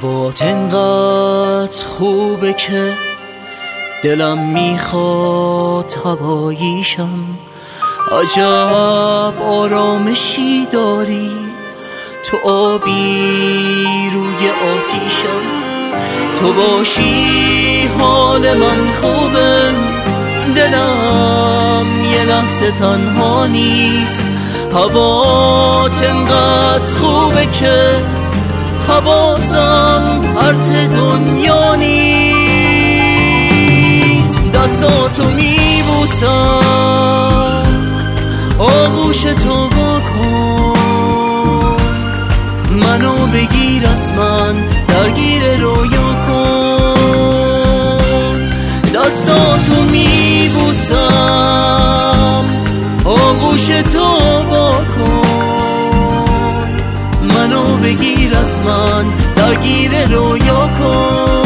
هوات انقدر خوبه که دلم میخواد هواییشم. عجب آرامشی داری تو، آبی روی آتیشم. تو باشی حال من خوبه، دلم یه لحظه تنها نیست. هوات انقدر خوبه که حواسم پرت دنیا نیست. دستاتو میبوسم، آغوشتو بکن، منو بگیر از من، درگیر رویا کن. دستاتو میبوسم، آغوشتو بکن، منو بگیر از من، درگیر رویا کن.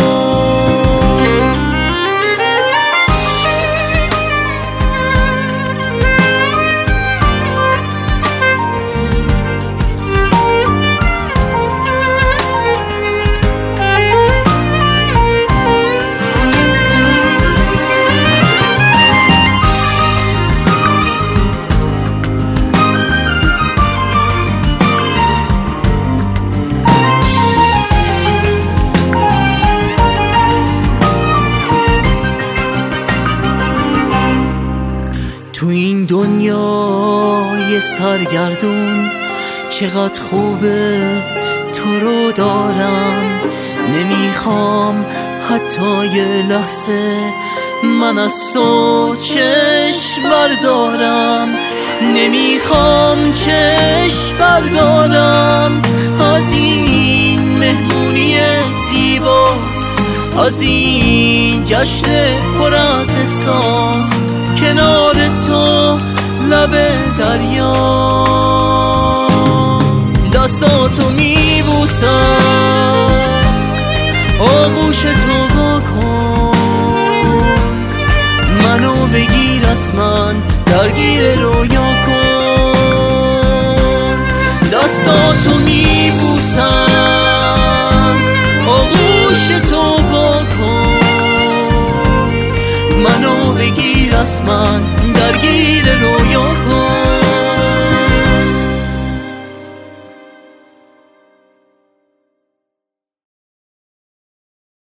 تو این دنیای سرگردون چقدر خوبه تو رو دارم. نمیخوام حتی یه لحظه من از تو چشم بردارم، نمیخوام چشم بردارم از این مهمونی زیبا، از این جشن پر از احساس کنار تو لب دریا. دستاتو میبوسم، آغوشتو بکن، منو بگیر از من، درگیر رویا کن. دستاتو میبوسم، آغوشتو بکن، منو بگیر از من، درگیر رویا کن.